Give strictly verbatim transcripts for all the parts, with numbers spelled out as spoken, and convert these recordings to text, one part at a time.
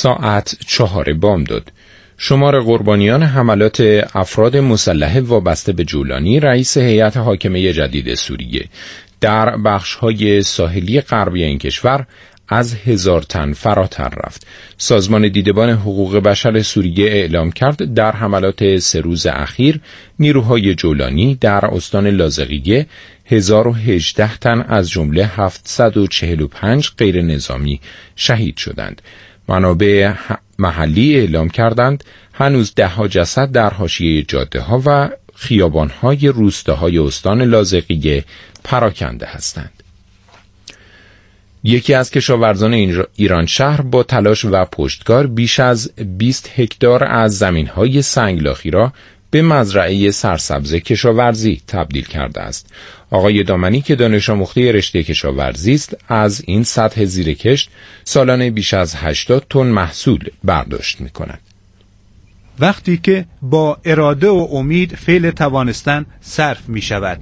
ساعت چهار بامداد. شمار قربانیان حملات افراد مسلح وابسته به جولانی، رئیس هیئت حاکمه جدید سوریه، در بخش‌های ساحلی غربی این کشور از هزار تن فراتر رفت. سازمان دیدبان حقوق بشر سوریه اعلام کرد در حملات سه روز اخیر نیروهای جولانی در استان لاذقیه هزار و هجده تن از جمله هفتصد و چهل و پنج غیر نظامی شهید شدند. منابع محلی اعلام کردند هنوز ده ها جسد در حاشیه جاده ها و خیابان های روستاهای استان لاذقیه پراکنده هستند. یکی از کشاورزان ایران شهر با تلاش و پشتکار بیش از بیست هکتار از زمین‌های سنگلاخی را به مزرعه سرسبز کشاورزی تبدیل کرده است. آقای دامنی که دانش آموخته رشته کشاورزی است، از این سطح زیرکشت سالانه بیش از هشتاد تن محصول برداشت می‌کند. وقتی که با اراده و امید فعل توانستن صرف می‌شود.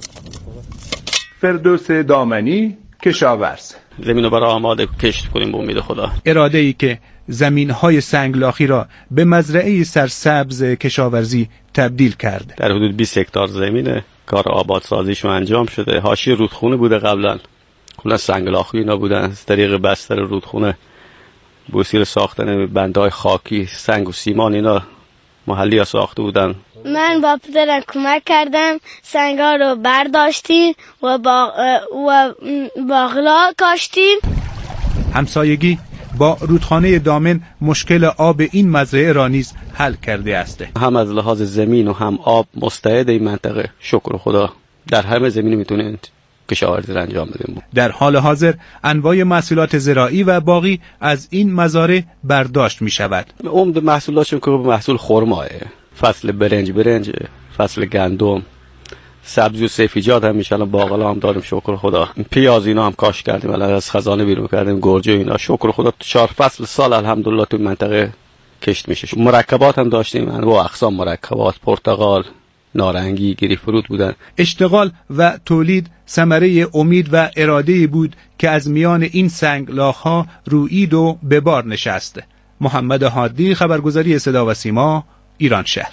فردوس دامنی، کشاورز. زمین رو برای آماده کشت کنیم به امید خدا. اراده ای که زمین‌های سنگلاخی را به مزرعه سرسبز کشاورزی تبدیل کرده. در حدود بیست هکتار زمین کار آبادسازیشون انجام شده. حاشیه رودخونه بوده قبلا. کلا سنگلاخی اینا بودن. از طریق بستر رودخونه بوسیر ساختن بندهای خاکی، سنگ و سیمان اینا محلی ها ساخته بودن. من با پدرم کمک کردم، سنگا رو برداشتیم و با و باغلا کاشتیم. همسایگی با رودخانه دامن مشکل آب این مزرعه را نیز حل کرده است. هم از لحاظ زمین و هم آب مستعد این منطقه، شکر خدا در همه زمینی میتونید کشاورزی را انجام بدیم. در حال حاضر انواع محصولات زراعی و باغی از این مزارع برداشت می شود. عمده محصولاتشون که محصول خرماه، فصل برنج برنج، فصل گندم، سبزی و سبزیجات هم میشه. الان باقلا هم داریم شکر خدا. پیاز اینا هم کاش کردیم، الان از خزانه بیرون کردیم، گرجه اینا شکر خدا. چهار فصل سال الحمدلله تو منطقه کشت میشه. مرکبات هم داشتیم، انواع اقسام مرکبات، پرتقال، نارنگی، گریپفروت بودن. اشتغال و تولید ثمره امید و اراده بود که از میان این سنگلاخ‌ها رویید و به بار نشست. محمد هادی، خبرگزاری صدا و سیما، ایران شهر.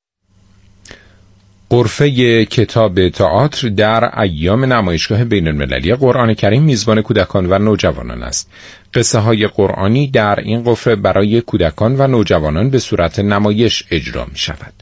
غرفه کتاب تئاتر در ایام نمایشگاه بین المللی قرآن کریم میزبان کودکان و نوجوانان است. قصه های قرآنی در این غرفه برای کودکان و نوجوانان به صورت نمایش اجرا می شود.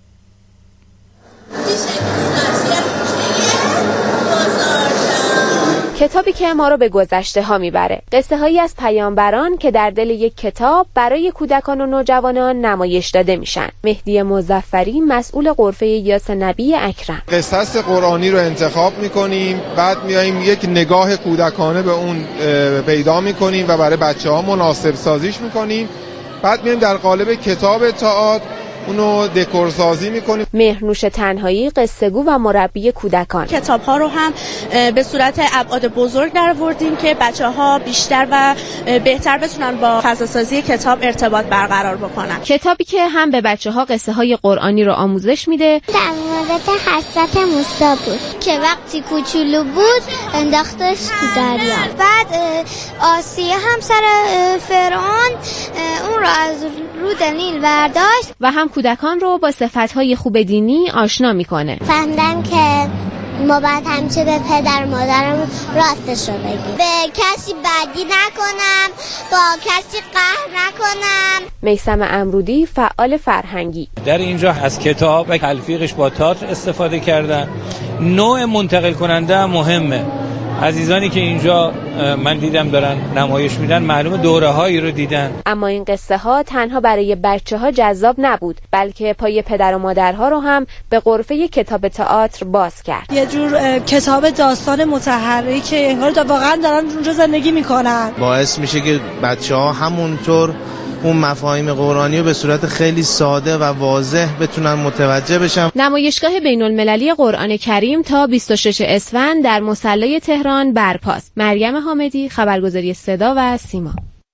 کتابی که ما رو به گذشته ها میبره. قصه هایی از پیامبران که در دل یک کتاب برای کودکان و نوجوانان نمایش داده میشن. مهدی مظفری، مسئول غرفه یاس نبی اکرم. قصص قرآنی رو انتخاب میکنیم، بعد میاییم یک نگاه کودکانه به اون پیدا میکنیم و برای بچه ها مناسب سازیش میکنیم. بعد میایم در قالب کتاب تئاتر اونو دکور سازی میکنیم. مهرنوش تنهایی، قصه گو و مربی کودکان. کتاب ها رو هم به صورت ابعاد بزرگ درآوردیم که بچه ها بیشتر و بهتر بتونن با فضا سازی کتاب ارتباط برقرار بکنن. کتابی که هم به بچه ها قصه های قرآنی رو آموزش میده. در مورد حضرت موسی بود که وقتی کوچولو بود انداختش تو دریا. بعد آسیه همسر فرعون اون رو از رود نیل برداشت و هم کودکان رو با صفت‌های خوب دینی آشنا میکنه. فهمیدم که ما باید همیشه به پدر مادرم راستش رو بگیم، به کسی بدی نکنم، با کسی قهر نکنم. میثم امرودی، فعال فرهنگی. در اینجا از کتاب و تلفیقش با تئاتر استفاده کردن. نوع منتقل کننده هم مهمه. عزیزانی که اینجا من دیدم دارن نمایش میدن معلومه دوره هایی رو دیدن. اما این قصه ها تنها برای بچه ها جذاب نبود، بلکه پای پدر و مادرها رو هم به غرفه کتاب تئاتر باز کرد. یه جور کتاب داستان متحرکه، انگار واقعا دارن اونجا زندگی میکنن. باعث میشه که بچه ها همونطور اون مفاهیم قرآنی رو به صورت خیلی ساده و واضح بتونن متوجه بشن. نمایشگاه بین المللی قرآن کریم تا بیست و شش اسفند در مصلی تهران برپاست. مریم حامدی، خبرگزاری صدا و سیما.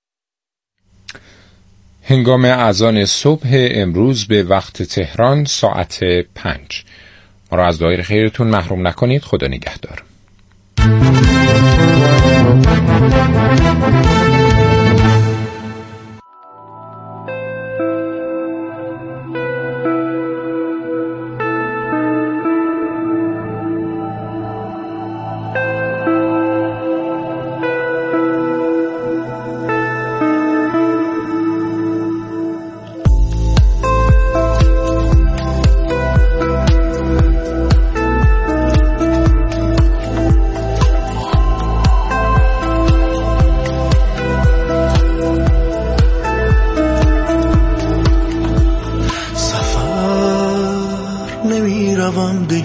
هنگام اذان صبح امروز به وقت تهران ساعت پنج. ما را از دایره خیرتون محروم نکنید. خدا نگهدار.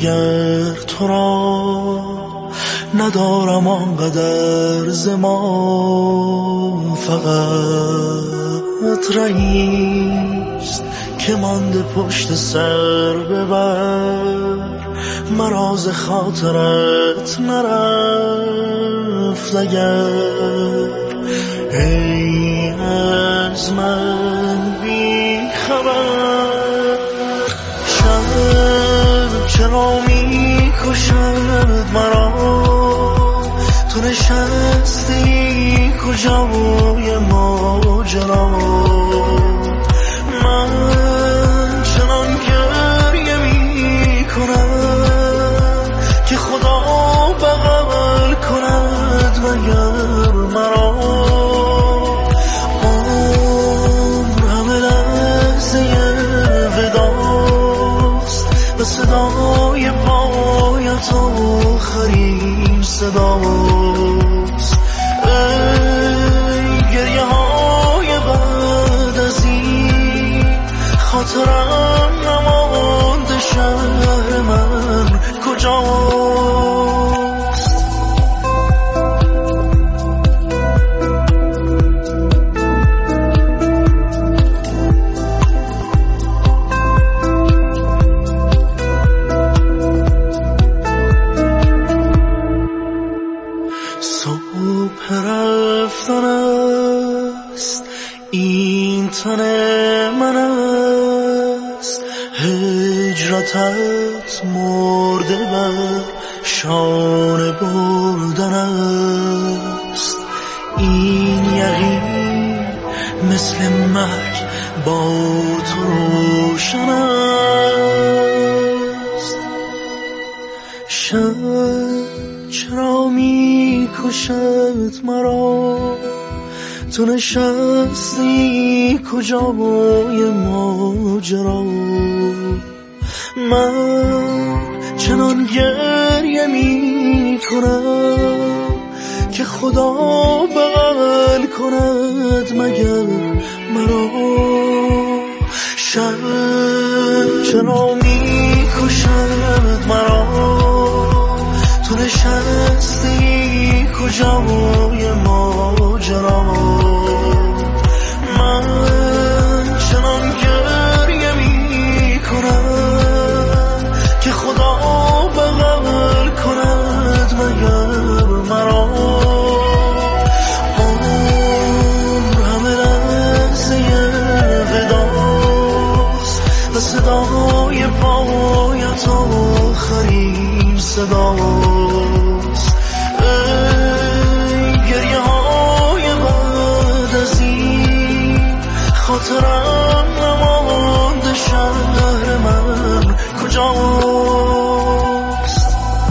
دیگر تو را ندارم آنقدر زمان، فقط رئیست که مانده پشت سر ببر، مراز خاطرت نرفت اگر ای از من بی خبر. شب چرا می کشد مرا، تو نشستی کجای ماجرا، من چنان گریه می کنم که خدا بغل کند مگر مرا. عمر همه لحظه وداست و صدای پایت آخرین صداست. ای گریه های بعد از این خاطرم نمانده، شهر من کجاست؟ صبح رفتن است این تن من است، هجرتت مرده بر شانه بردن است. این یقین مثل مرگ با تو روشن است. شب چرا می کشد مرا، تو نشستی کجای ماجرا، من چنان گریه می کنم که خدا بغل کند مگر مرا. شب چرا می کشد مرا، تو نشستی کجای ماجرا، من چنان گریه می کنم که خدا بغل کند مگر مرا. عمر همه لحظه وداست و صدای پایت آخرین صداست. ای گریه های بعد از این خاطرم نمانده، شهر من کجاست؟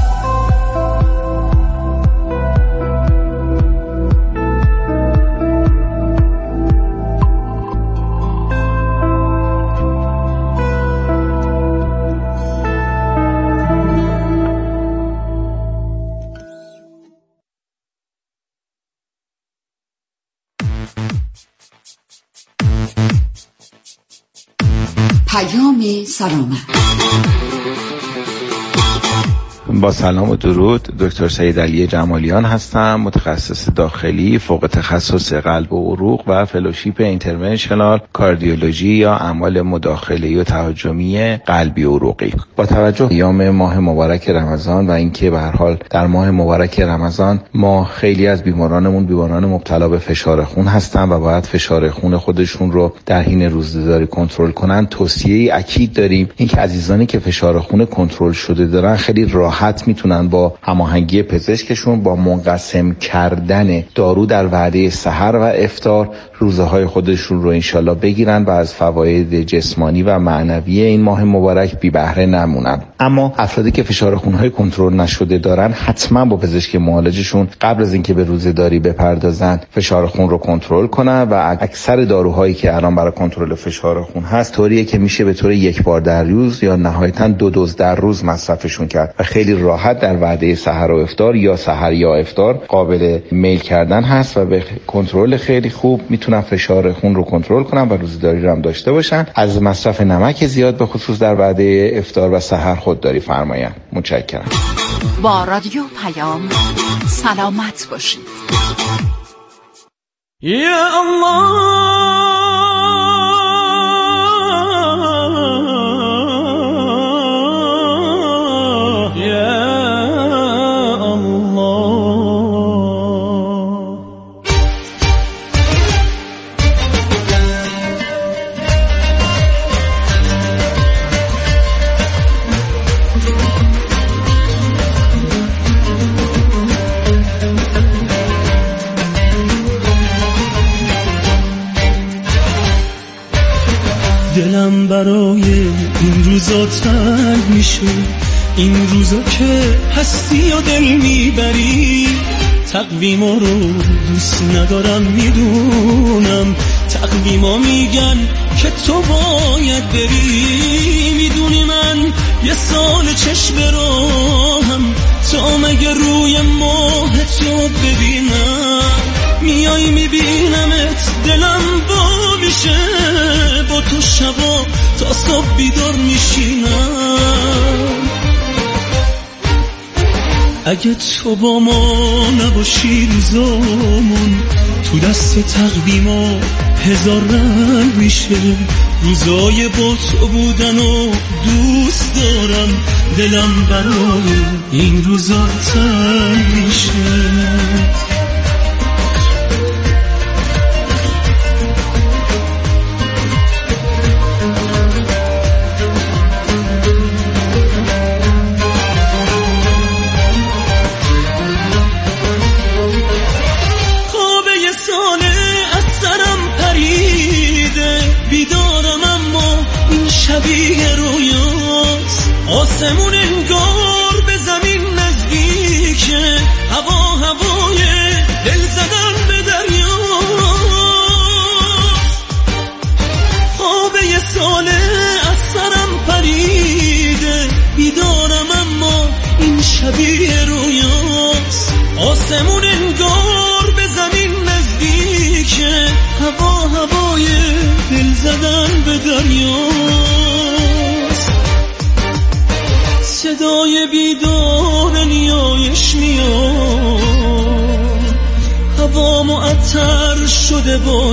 پیام سلامت. با سلام و درود، دکتر سید علی جمالیان هستم، متخصص داخلی فوق تخصص قلب و عروق و فلوشیپ اینترونشنال کاردیولوژی یا اعمال مداخله‌ای و تهاجمی قلبی و عروقی. با توجه به ایام ماه مبارک رمضان و اینکه به هر حال در ماه مبارک رمضان ما خیلی از بیمارانمون بیماران مبتلا به فشار خون هستن و باید فشار خون خودشون رو در حین روزه‌داری کنترل کنن، توصیه اکید داریم اینکه عزیزانی که فشار خون کنترل شده دارن خیلی راحت میتونن با هماهنگی پزشکشون با منقسم کردن دارو در وعده سحر و افطار روزهای خودشون رو انشالله بگیرن و از فواید جسمانی و معنوی این ماه مبارک بی بهره نمونن. اما افرادی که فشار خونهای کنترل نشده دارن حتما با پزشک معالجشون قبل از اینکه به روزه‌داری بپردازن فشار خون رو کنترل کنن و اکثر داروهایی که الان برای کنترل فشار خون هست طوریه که میشه به طور یک بار در روز یا نهایتاً دو دوز در روز مصرفشون کرد و خیلی راحت در وعده سحر و افطار یا سحر یا افطار قابل میل کردن هست و به کنترل خیلی خوب میتونن فشار خون رو کنترل کنن و روزه‌داری رو هم داشته باشن. از مصرف نمک زیاد به خصوص در وعده افطار و سحر خودداری فرمایند. متشکرم. با رادیو پیام سلامت باشید. یا الله دلم برای این روزا تنگ میشه، این روزا که هستی و دل میبری. تقویما رو دوست ندارم میدونم، تقویما میگن که تو باید بری. میدونی من یه سال چشم راهم تا مگه روی ماه تو ببینم. میای میبینمت دلم با میشه، با تو شبا تا صبح بیدار میشینم. اگه تو با ما نباشی روزامون تو دست تقویما هزار رنگ میشه. روزای با تو بودن و دوست دارم، دلم برای این روزا تنگ میشه. شبیه رویاست، آسمون انگار به زمین نزدیکه. هوا هوای دل زدن به دریاست. خواب یه ساله از سرم پریده، بیدارم اما این شبیه رویاست. آسمون انگار به زمین نزدیکه. هوا هوای دل زدن به دریاست. صدای بیدار نیایش میاد، هوا معطر شده با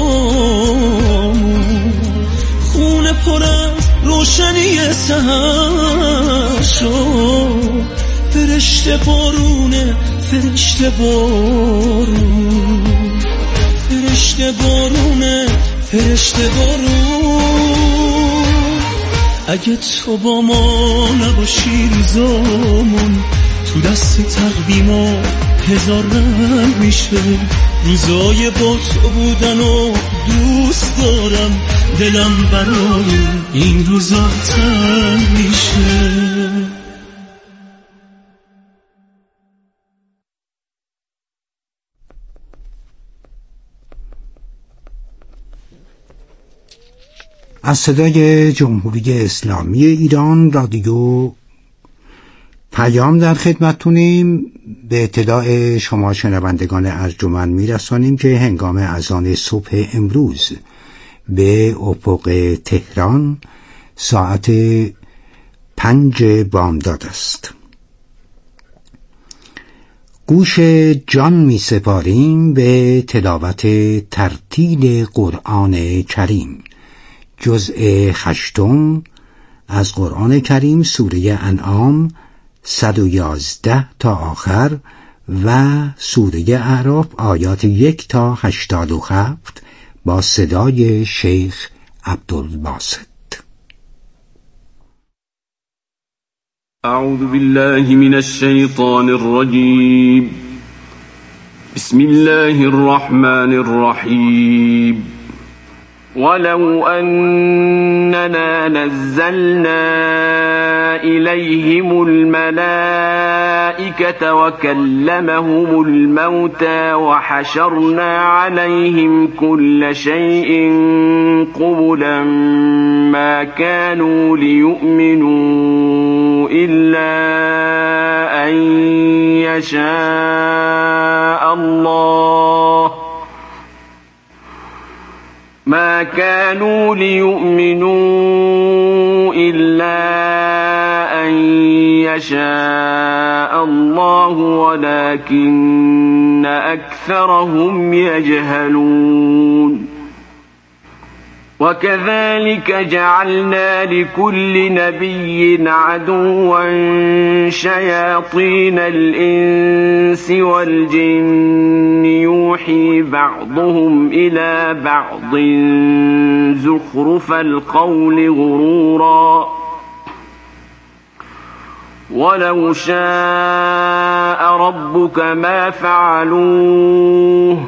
دعامون. خونه پر از روشنی سحر شد. فرشته بارونه، فرشته بارون، فرشته بارونه، فرشته بارون. اگه تو با ما نباشی روزامون تو دست تقویما هزار رنگ میشه. روزای با تو بودن و دوست دارم، دلم برای این روزا تنگ میشه. از صدای جمهوری اسلامی ایران رادیو پیام در خدمتتونیم. به اطلاع شما شنوندگان ارجمند میرسانیم که هنگام اذان صبح امروز به افق تهران ساعت پنج بامداد است. گوش جان می سپاریم به تلاوت ترتیل قرآن کریم، جزء هشتم از قرآن کریم، سوره انعام صد و یازده تا آخر و سوره اعراف آیات یک تا هشتاد و هفت با صدای شیخ عبدالباسط. اعوذ بالله من الشیطان الرجیم. بسم الله الرحمن الرحیم. ولو أننا نزلنا إليهم الملائكة وكلمهم الموتى وحشرنا عليهم كل شيء قبلا ما كانوا ليؤمنوا إلا أن يشاء الله ما كانوا ليؤمنوا إلا أن يشاء الله ولكن أكثرهم يجهلون وكذلك جعلنا لكل نبي عدوا شياطين الإنس والجن يوحي بعضهم إلى بعض زخرف القول غرورا ولو شاء ربك ما فعلوه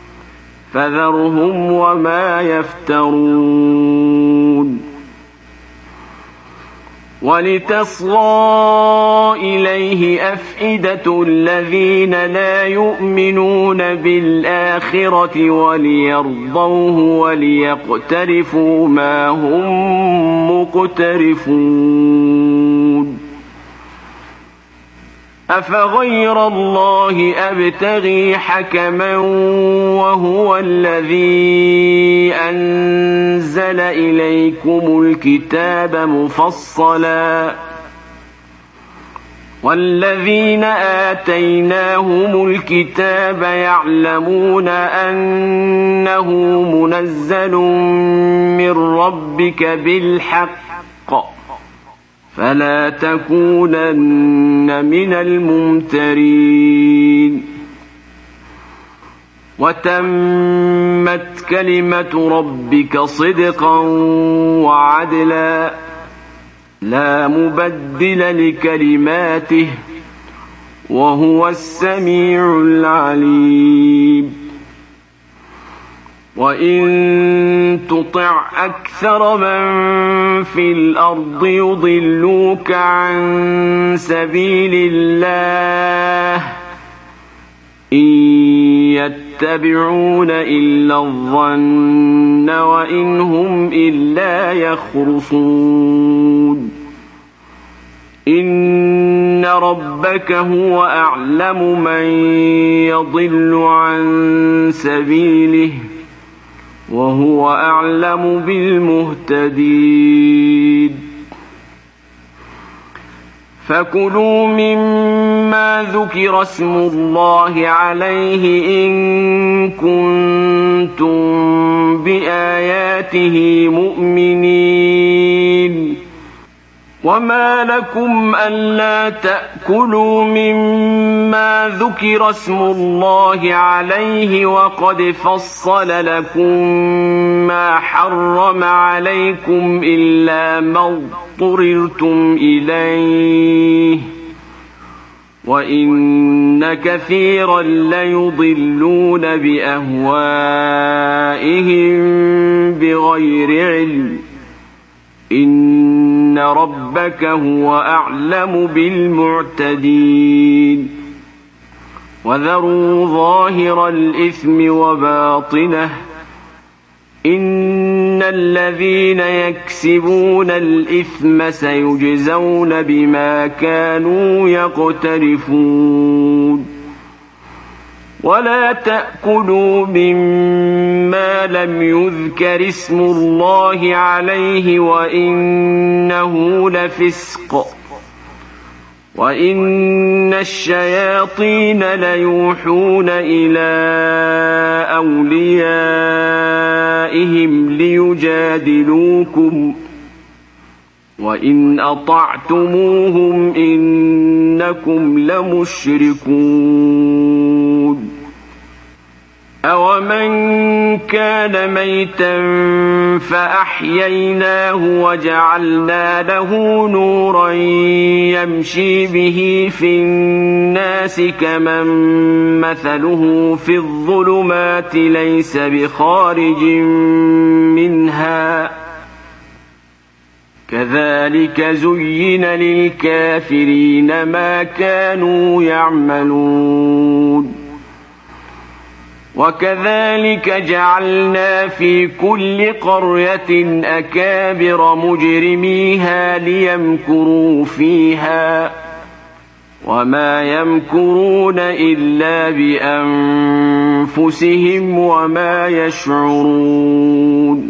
فذرهم وما يفترون ولتصغى إليه أفئدة الذين لا يؤمنون بالآخرة وليرضوه وليقترفوا ما هم مقترفون أفغير الله أبتغي حكما وهو الذي أنزل إليكم الكتاب مفصلا والذين آتيناهم الكتاب يعلمون أنه منزل من ربك بالحق فلا تكونن من الممترين وتمت كلمة ربك صدقا وعدلا لا مبدل لكلماته وهو السميع العليم وإن تطع أكثر من في الأرض يضلوك عن سبيل الله إن يتبعون إلا الظن وإن هم إلا يخرصون إن ربك هو أعلم من يضل عن سبيله وهو أعلم بالمهتدين فكلوا مما ذكر اسم الله عليه إن كنتم بآياته مؤمنين وما لكم ألا تأكلوا مما ذكر اسم الله عليه وقد فصل لكم ما حرم عليكم إلا ما اضطررتم إليه وإن كثيرا ليضلون بأهوائهم بغير علم إن ربك هو أعلم بالمعتدين وذروا ظاهر الإثم وباطنه إن الذين يكسبون الإثم سيجزون بما كانوا يقترفون ولا تأكلوا مما لم يذكر اسم الله عليه وإنه لفسق وإن الشياطين ليوحون إلى أوليائهم ليجادلوكم وإن أطعتموهم إنكم لمشركون أومن كان ميتا فأحييناه وجعلنا له نورا يمشي به في الناس كمن مثله في الظلمات ليس بخارج منها كذلك زين للكافرين ما كانوا يعملون وكذلك جعلنا في كل قرية أكابر مجرميها ليمكروا فيها وما يمكرون إلا بأنفسهم أنفسهم وما يشعرون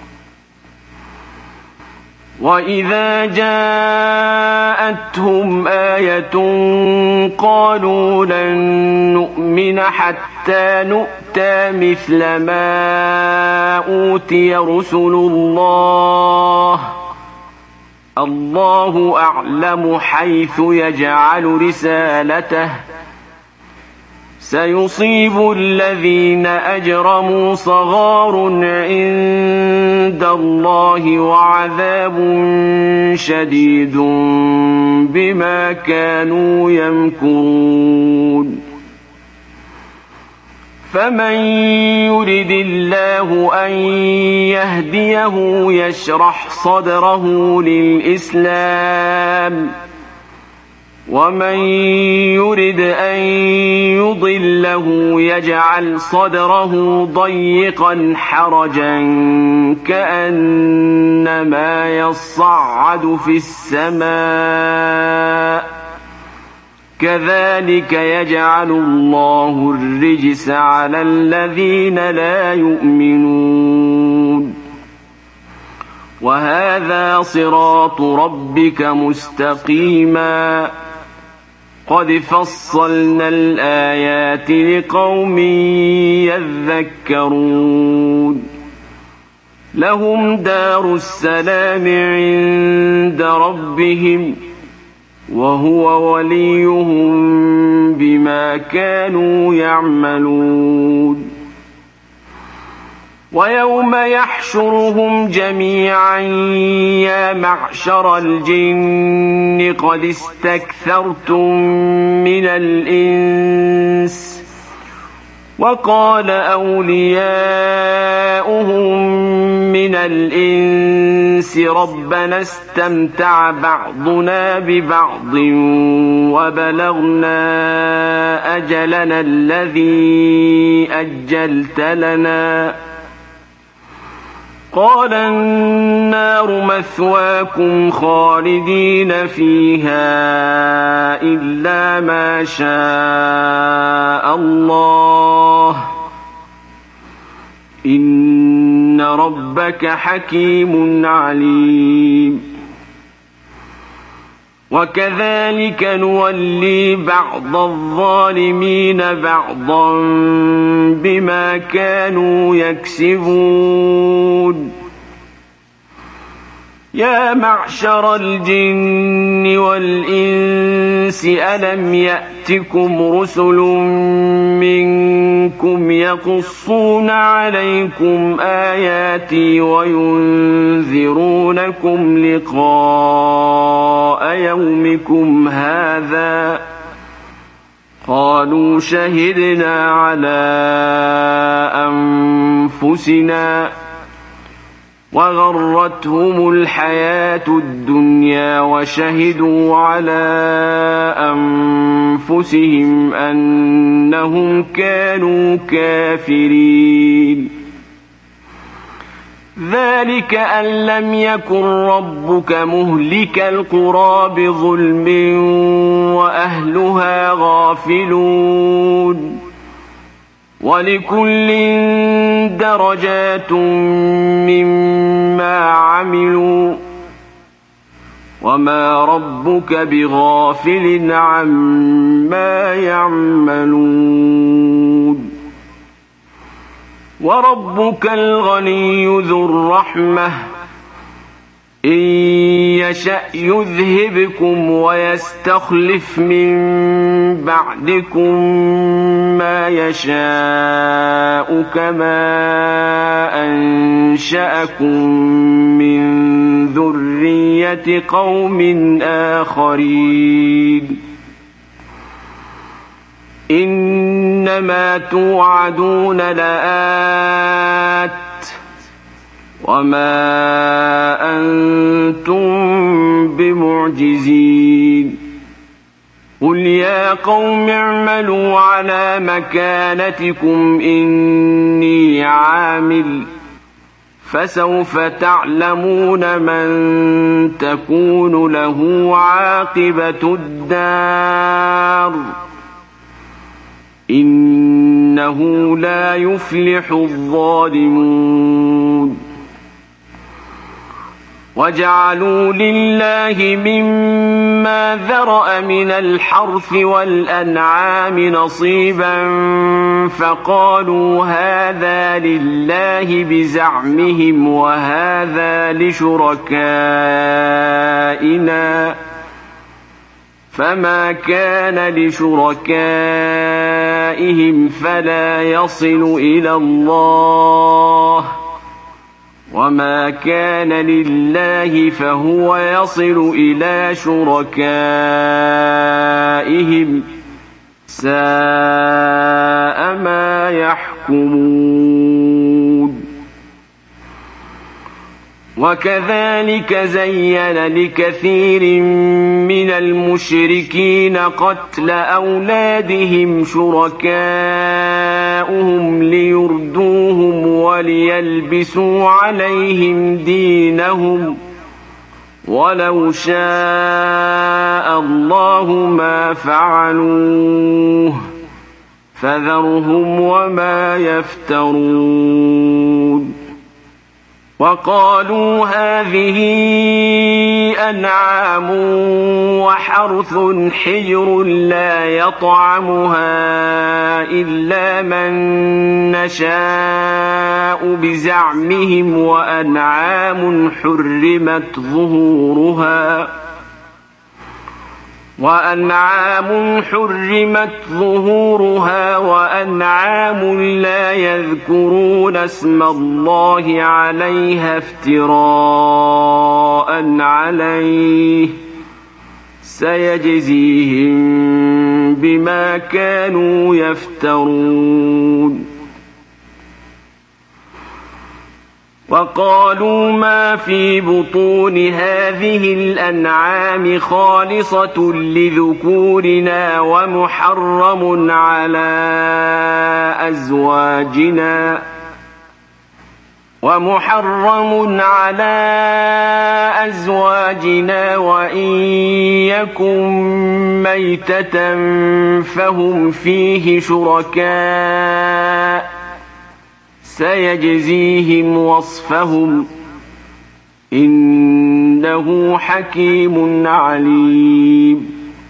وإذا جاءتهم آية قالوا لن نؤمن حتى نؤتى مثل ما أوتي رسل الله الله أعلم حيث يجعل رسالته سيصيب الذين أجرموا صغار عند الله وعذاب شديد بما كانوا يمكرون فمن يرد الله أن يهديه يشرح صدره للإسلام ومن يرد أن يضله يجعل صدره ضيقا حرجا كأنما يصعد في السماء كذلك يجعل الله الرجس على الذين لا يؤمنون وهذا صراط ربك مستقيما قد فصلنا الآيات لقوم يذكرون لهم دار السلام عند ربهم وهو وليهم بما كانوا يعملون ويوم يحشرهم جميعا يا معشر الجن قد استكثرتم من الإنس وقال أولياؤهم من الإنس ربنا استمتع بعضنا ببعض وبلغنا أجلنا الذي أجلت لنا قال النار مثواكم خالدين فيها إلا ما شاء الله إن ربك حكيم عليم وكذلك نولي بعض الظالمين بعضا بما كانوا يكسبون يا معشر الجن والإنس ألم يأتكم رسل منكم يقصون عليكم آياتي وينذرونكم لقاء يومكم هذا قالوا شهدنا على أنفسنا وغرتهم الحياة الدنيا وشهدوا على أنفسهم أنهم كانوا كافرين ذلك أن لم يكن ربك مهلك القرى بظلم وأهلها غافلون ولكل درجات مما عملوا وما ربك بغافل عما يعملون وربك الغني ذو الرحمة إن يشأ يذهبكم ويستخلف من بعدكم ما يشاء كما أنشأكم من ذرية قوم آخرين إنما توعدون لآت وما أنتم بمعجزين قل يا قوم اعملوا على مكانتكم إني عامل فسوف تعلمون من تكون له عاقبة الدار إنه لا يفلح الظالمون وجعلوا لله مما ذرأ من الحرث والأنعام نصيبا فقالوا هذا لله بزعمهم وهذا لشركائنا فما كان لشركائهم فلا يصل إلى الله وما كان لله فهو يصل إلى شركائهم ساء ما يحكمون وكذلك زين لكثير من المشركين قتل أولادهم شركاؤهم ليردوهم وليلبسوا عليهم دينهم ولو شاء الله ما فعلوه فذرهم وما يفترون وقالوا هذه أنعام وحرث حجر لا يطعمها إلا من نشاء بزعمهم وأنعام حرمت ظهورها وأنعام حرمت ظهورها وأنعام لا يذكرون اسم الله عليها افتراء عليه سيجزيهم بما كانوا يفترون وقالوا ما في بطون هذه الأنعام خالصة لذكورنا ومحرم على أزواجنا ومحرم على أزواجنا وإن يكن ميتة فهم فيه شركاء سيجزيهم وصفهم إنه حكيم عليم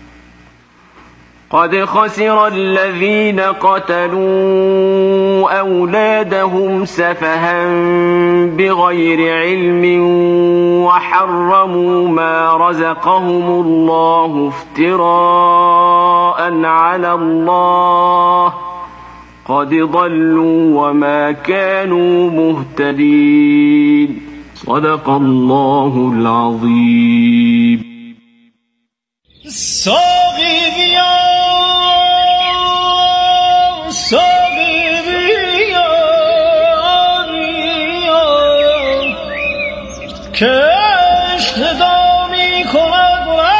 قد خسر الذين قتلوا أولادهم سفها بغير علم وحرموا ما رزقهم الله افتراء على الله قد ضلوا وما كانوا مهتدين صدق الله العظيم ساقی بیا ساقی بیا بیا که اشتدامی کند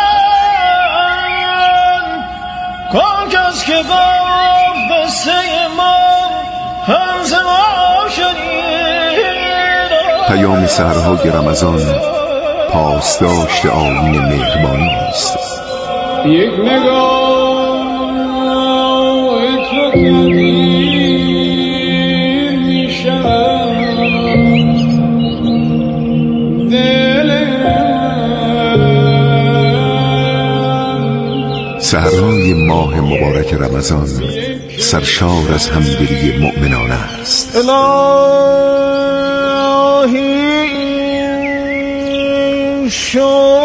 من کن کس که گفت بسته ما همز ما شدید پیام سحرهای رمضان پاسداشت آیین مهربانی است. یک نگاه تو کدیر می شود دلم. سحرهای ماه مبارک رمضان سرشار از همدلی مؤمنان است. الهی این شد